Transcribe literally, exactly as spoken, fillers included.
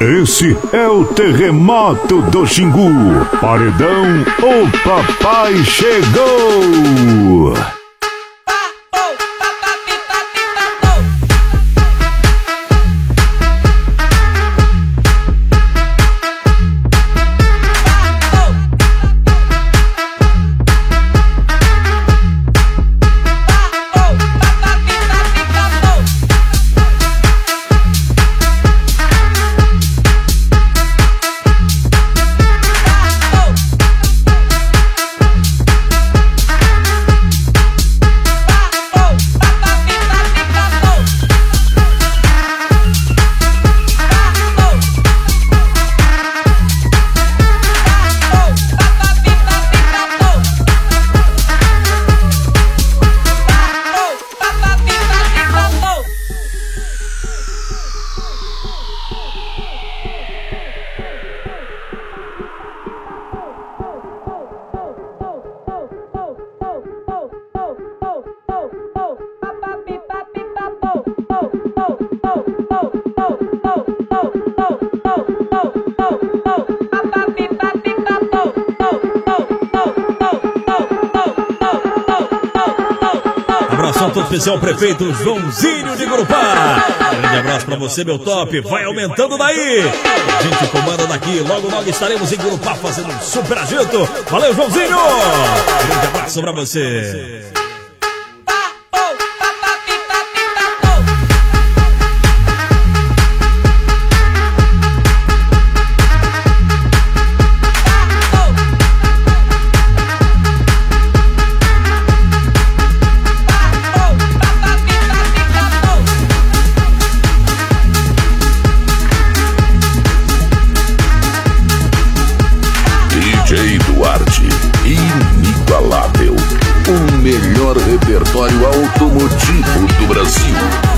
Esse é o terremoto do Xingu. Paredão, o papai chegou. Todo especial prefeito Joãozinho de Gurupá. Grande abraço pra você, meu top. Vai aumentando daí. A gente comanda daqui. Logo, logo estaremos em Gurupá fazendo um super agito. Valeu, Joãozinho. Grande abraço pra você. D J Duarte, inigualável, o melhor repertório automotivo do Brasil.